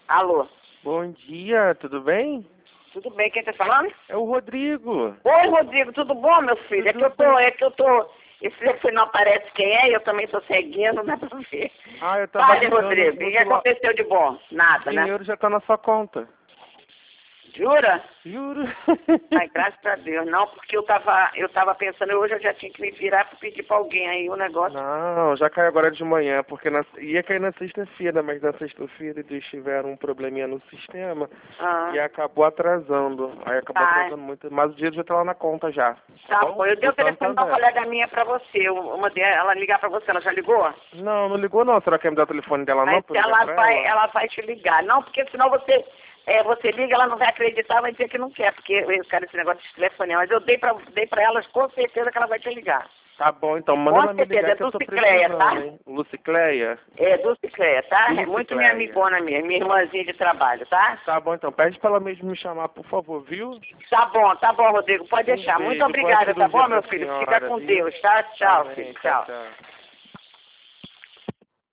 Alô? Bom dia, tudo bem? Tudo bem? Quem tá falando? É o Rodrigo. Oi, Rodrigo, tudo bom, meu filho? Esse telefone não aparece quem é, eu também sou ceguinha, não dá pra ver. Ah, eu tava Fale, ligando Rodrigo, o que aconteceu de bom? Nada, O né? dinheiro já tá na sua conta. Jura? Juro. Ai, graças a Deus. Não, porque eu tava pensando, hoje eu já tinha que me virar pra pedir pra alguém aí o negócio. Não, já caiu agora de manhã, porque ia cair na sexta-feira, mas na sexta-feira eles tiveram um probleminha no sistema e acabou atrasando. Aí acabou atrasando muito, mas o dinheiro já tá lá na conta já. Tá bom, eu dei o telefone de uma colega minha pra você, eu mandei ela ligar pra você, ela já ligou? Não, não ligou não. Será que quer me dar o telefone dela não? Mas ela vai te ligar. Não, porque senão você liga, ela não vai acreditar, vai dizer que não quer, porque eu quero esse negócio de telefone. Mas eu dei pra elas com certeza que ela vai te ligar. Tá bom, então manda ela me ligar que eu tô precisando, tá? hein? Lucicleia? É, Dulcicleia, tá? É Dulcicleia. muito minha amigona mesmo, minha irmãzinha de trabalho, tá? Tá bom, então. Pede pra ela mesmo me chamar, por favor, viu? Tá bom, Rodrigo, pode deixar. Muito obrigada, tá bom, meu filho? Fica com Deus, tá? Tchau, filho, tchau.